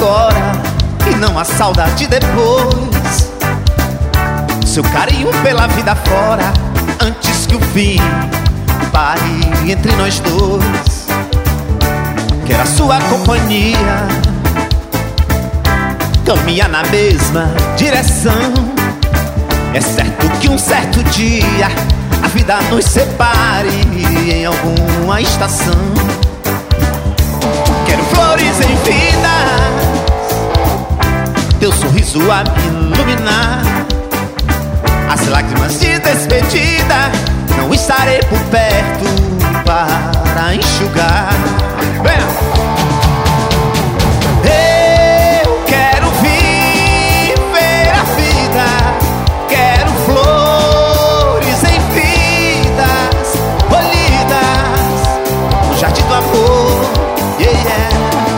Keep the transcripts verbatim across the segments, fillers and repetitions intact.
agora e não a saudade depois. Seu carinho pela vida fora, antes que o fim pare entre nós dois. Quero a sua companhia, caminhar na mesma direção. É certo que um certo dia a vida nos separe em alguma estação. Quero flores em vida, teu sorriso a me iluminar. As lágrimas de despedida, não estarei por perto para enxugar. Eu quero viver a vida, quero flores em vidas colhidas no jardim do amor. Yeah, yeah.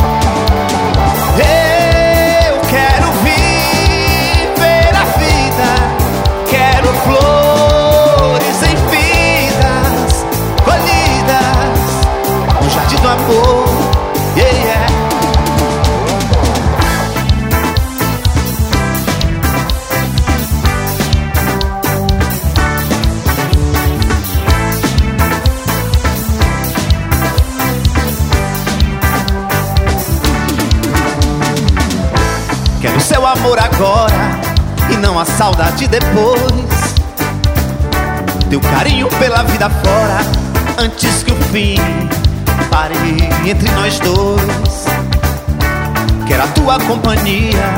Eu quero viver a vida, quero flores em vidas colhidas no jardim do amor. Yeah, yeah. Quero seu amor agora e não a saudade depois. Teu carinho pela vida fora, antes que o fim pare entre nós dois. Quero a tua companhia,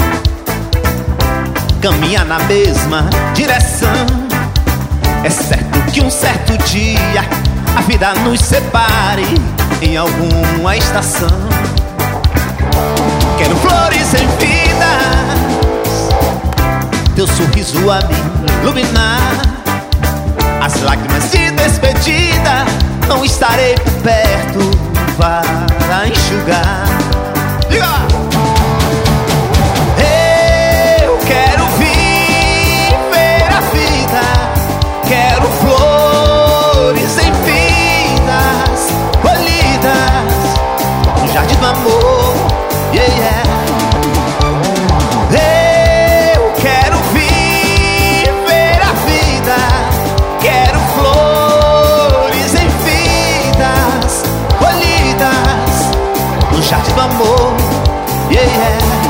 caminhar na mesma direção. É certo que um certo dia a vida nos separe em alguma estação. Quero flores em vidas, teu sorriso a me iluminar. As lágrimas de despedida, não estarei por perto para enxugar. Diga! Eu quero viver a vida, quero flores em vidas colhidas no jardim do amor. Yeah, yeah. Eu quero viver a vida, quero flores em vidas colhidas no jardim do amor. Yeah, yeah.